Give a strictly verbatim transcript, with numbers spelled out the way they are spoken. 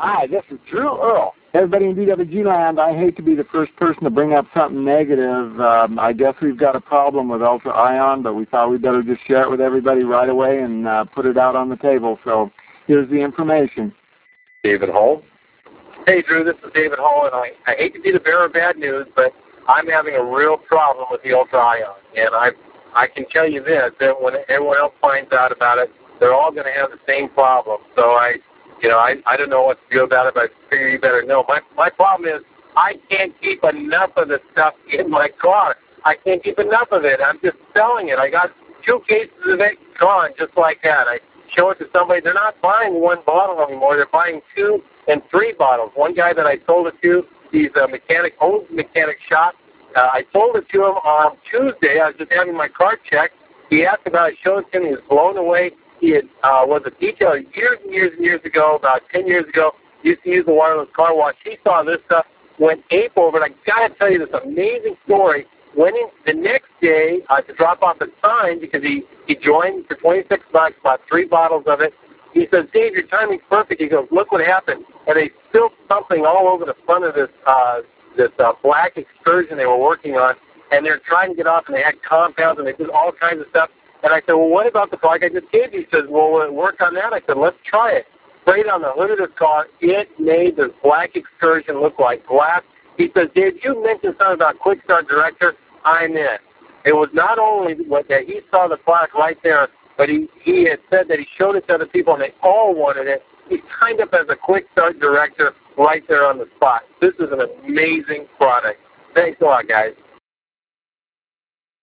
Hi, this is Drew Earl. Everybody in D W G land, I hate to be the first person to bring up something negative. Um, I guess we've got a problem with Ultra Ion, but we thought we'd better just share it with everybody right away and uh, put it out on the table. So here's the information. David Hull. Hey, Drew, this is David Hull, and I, I hate to be the bearer of bad news, but I'm having a real problem with the Ultra Ion. And I I can tell you this, that when everyone else finds out about it, they're all going to have the same problem. So I, you know, I, I don't know what to do about it, but I figure you better know. My, my problem is I can't keep enough of the stuff in my car. I can't keep enough of it. I'm just selling it. I got two cases of it gone just like that. I show it to somebody. They're not buying one bottle anymore. They're buying two and three bottles. One guy that I sold it to, he's a mechanic, owns a mechanic shop. Uh, I sold it to him on Tuesday. I was just having my car checked. He asked about it, showed it to him. He was blown away. He had, uh, was a detailer years and years and years ago, about ten years ago, used to use the wireless car wash. He saw this stuff, went ape over it. I got to tell you this amazing story. Went in the next day uh, to drop off a sign because he, he joined for twenty-six bucks, bought three bottles of it. He says, Dave, your timing's perfect. He goes, look what happened. And they spilled something all over the front of this uh, this uh, black Excursion they were working on, and they're trying to get off, and they had compounds, and they did all kinds of stuff. And I said, well, what about the product I just gave you? He says, well, will it work on that? I said, let's try it. Sprayed on the hood of this car. It made this black Excursion look like glass. He says, Dave, you mentioned something about Quick Start Director. I'm in. It was not only what that he saw the product right there, but he, he had said that he showed it to other people, and they all wanted it. He signed up as a Quick Start Director right there on the spot. This is an amazing product. Thanks a lot, guys.